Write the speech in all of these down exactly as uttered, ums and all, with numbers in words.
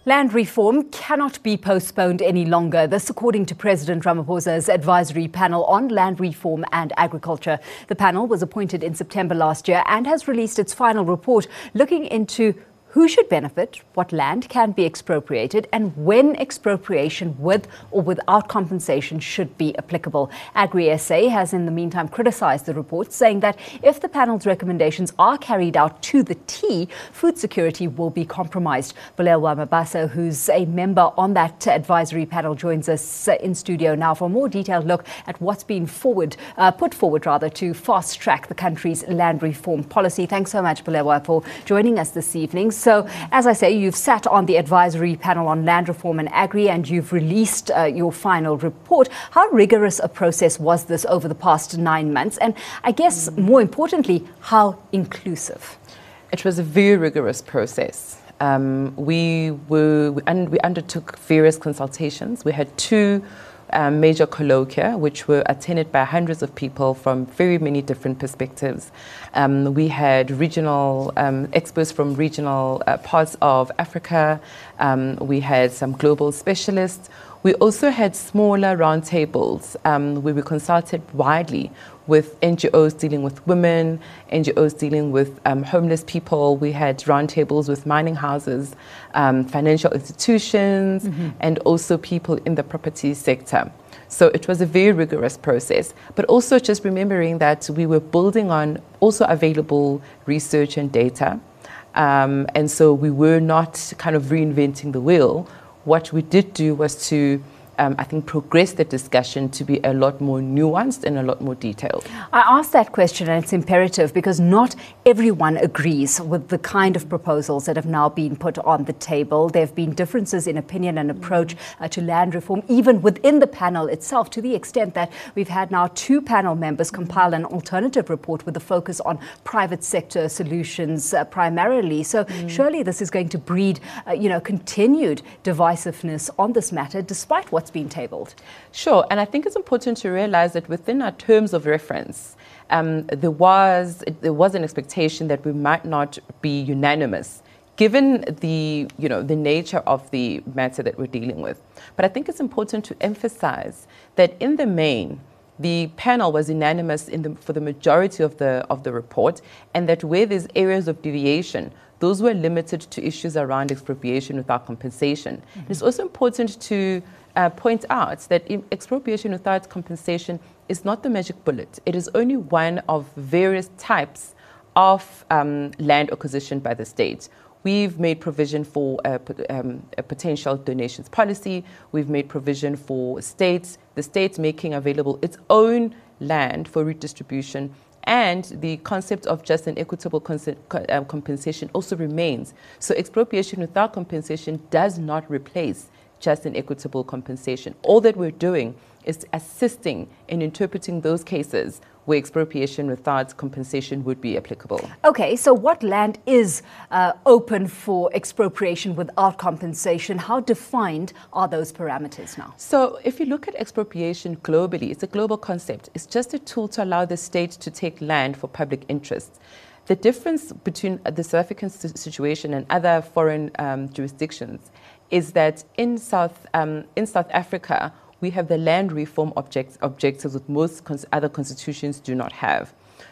Land reform cannot be postponed any longer. This according to President Ramaphosa's advisory panel on land reform and agriculture. The panel was appointed in September last year and has released its final report looking into who should benefit, what land can be expropriated, and when expropriation with or without compensation should be applicable. Agri-S A has in the meantime criticised the report, saying that if the panel's recommendations are carried out to the T, food security will be compromised. Bulelwa Mabaso, who's a member on that advisory panel, joins us in studio now for a more detailed look at what's been forward, uh, put forward rather, to fast-track the country's land reform policy. Thanks so much, Bulelwa, for joining us this evening. So, as I say, you've sat on the advisory panel on land reform and agri, and you've released uh, your final report. How rigorous a process was this over the past nine months? And I guess, more importantly, how inclusive? It was a very rigorous process. Um, we were and we undertook various consultations. We had two Um, major colloquia, which were attended by hundreds of people from very many different perspectives. Um, we had regional um, experts from regional uh, parts of Africa. Um, we had some global specialists. We also had smaller roundtables um, where we consulted widely with N G Os dealing with women, N G Os dealing with um, homeless people. We had roundtables with mining houses, um, financial institutions, mm-hmm. and also people in the property sector. So it was a very rigorous process, but also just remembering that we were building on also available research and data. Um, and so we were not kind of reinventing the wheel. What we did do was to Um, I think, progress the discussion to be a lot more nuanced and a lot more detailed. I asked that question, and it's imperative because not everyone agrees with the kind of proposals that have now been put on the table. There have been differences in opinion and approach uh, to land reform, even within the panel itself, to the extent that we've had now two panel members compile an alternative report with a focus on private sector solutions uh, primarily. So mm. surely this is going to breed, uh, you know, continued divisiveness on this matter, despite what's been tabled. Sure, and I think it's important to realize that within our terms of reference, um, there was there was an expectation that we might not be unanimous, given the you know the nature of the matter that we're dealing with. But I think it's important to emphasize that in the main, the panel was unanimous in the, for the majority of the of the report, and that where there's areas of deviation, those were limited to issues around expropriation without compensation. Mm-hmm. It's also important to Uh, point out that expropriation without compensation is not the magic bullet. It is only one of various types of um, land acquisition by the state. We've made provision for a, um, a potential donations policy. We've made provision for states, the states making available its own land for redistribution. And the concept of just and equitable uh, compensation also remains. So expropriation without compensation does not replace just and equitable compensation. All that we're doing is assisting in interpreting those cases where expropriation without compensation would be applicable. Okay, so what land is uh, open for expropriation without compensation? How defined are those parameters now? So if you look at expropriation globally, it's a global concept. It's just a tool to allow the state to take land for public interest. The difference between the South African situation and other foreign um, jurisdictions is that in South um, in South Africa, we have the land reform object, objectives that most cons- other constitutions do not have.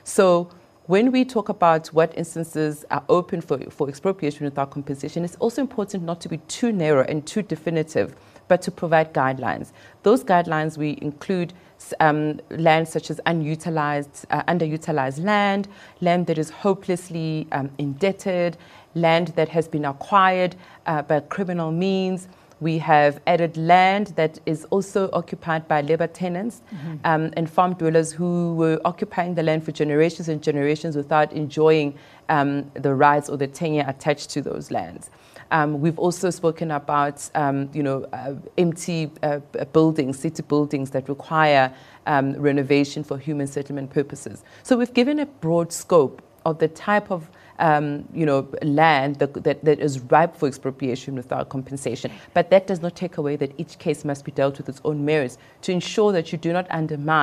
So when we talk about what instances are open for, for expropriation without compensation, it's also important not to be too narrow and too definitive, but to provide guidelines. Those guidelines we include um, land such as unutilized, uh, underutilized land, land that is hopelessly um, indebted, land that has been acquired uh, by criminal means. We have added land that is also occupied by labor tenants mm-hmm. um, and farm dwellers who were occupying the land for generations and generations without enjoying um, the rights or the tenure attached to those lands. Um, we've also spoken about, um, you know, uh, empty uh, buildings, city buildings that require um, renovation for human settlement purposes. So we've given a broad scope of the type of Um, you know, land that, that, that is ripe for expropriation without compensation. But that does not take away that each case must be dealt with its own merits to ensure that you do not undermine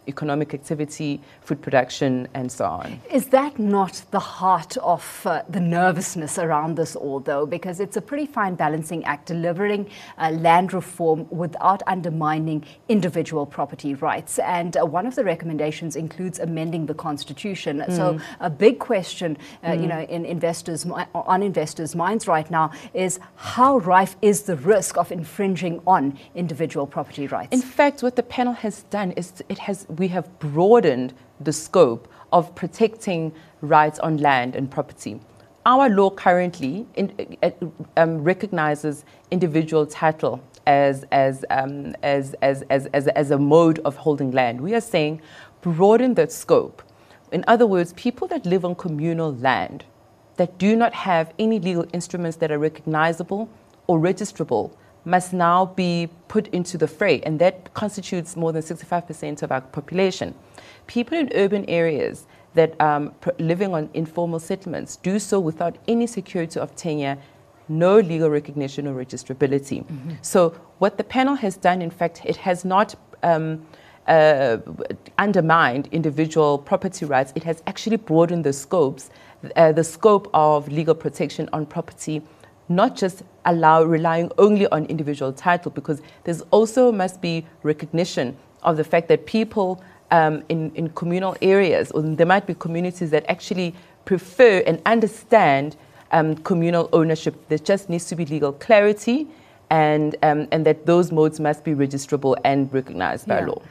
economic activity, food production, and so on. Is that not the heart of uh, the nervousness around this all, though? Because it's a pretty fine balancing act, delivering uh, land reform without undermining individual property rights. And uh, one of the recommendations includes amending the Constitution. Mm. So a big question, uh, mm. you know, in investors, on investors' minds right now is how rife is the risk of infringing on individual property rights? In fact, what the panel has done is it has we have broadened the scope of protecting rights on land and property. Our law currently in, uh, um, recognizes individual title as as, um, as, as, as, as, as a mode of holding land. We are saying broaden that scope. In other words, people that live on communal land that do not have any legal instruments that are recognizable or registrable must now be put into the fray, and that constitutes more than sixty-five percent of our population. People in urban areas that um, living on informal settlements do so without any security of tenure, no legal recognition or registrability. Mm-hmm. So what the panel has done, in fact, it has not um, uh, undermined individual property rights. It has actually broadened the scopes, uh, the scope of legal protection on property, not just allow relying only on individual title, because there's also must be recognition of the fact that people um, in, in communal areas, or there might be communities that actually prefer and understand um, communal ownership. There just needs to be legal clarity, and um, and that those modes must be registrable and recognized by yeah. law.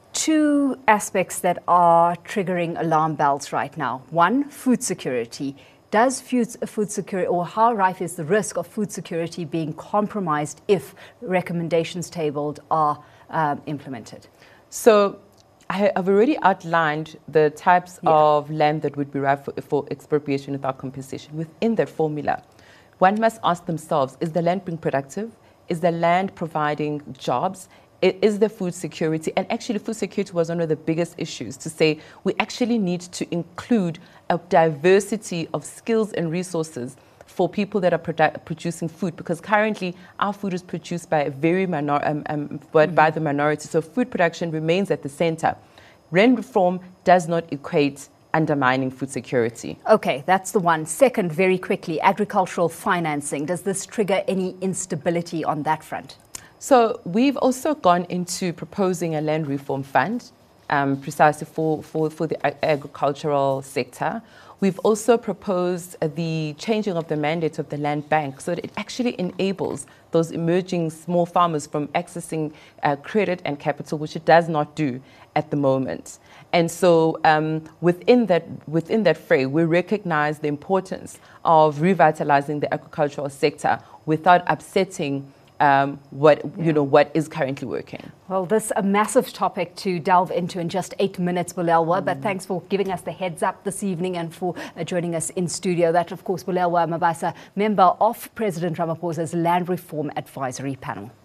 Two aspects that are triggering alarm bells right now. One, food security. Does food, food security, or how rife is the risk of food security being compromised if recommendations tabled are um, implemented? So I have already outlined the types yeah. of land that would be ripe for, for expropriation without compensation. Within that formula, one must ask themselves, is the land being productive? Is the land providing jobs? Is the food security? And actually, food security was one of the biggest issues, to say we actually need to include a diversity of skills and resources for people that are produ- producing food, because currently our food is produced by a very minor, um, um, by, mm-hmm. by the minority. So food production remains at the center. Land reform does not equate undermining food security. Okay, that's the one. Second, very quickly, agricultural financing. Does this trigger any instability on that front? So we've also gone into proposing a land reform fund um, precisely for, for, for the ag- agricultural sector. We've also proposed uh, the changing of the mandate of the land bank so that it actually enables those emerging small farmers from accessing uh, credit and capital, which it does not do at the moment. And so um, within that within that fray, we recognize the importance of revitalizing the agricultural sector without upsetting Um, what yeah. you know what is currently working. Well, this is a massive topic to delve into in just eight minutes, Bulelwa. Mm. But thanks for giving us the heads up this evening and for uh, joining us in studio. That, of course, Bulelwa Mabasa, member of President Ramaphosa's Land Reform Advisory Panel.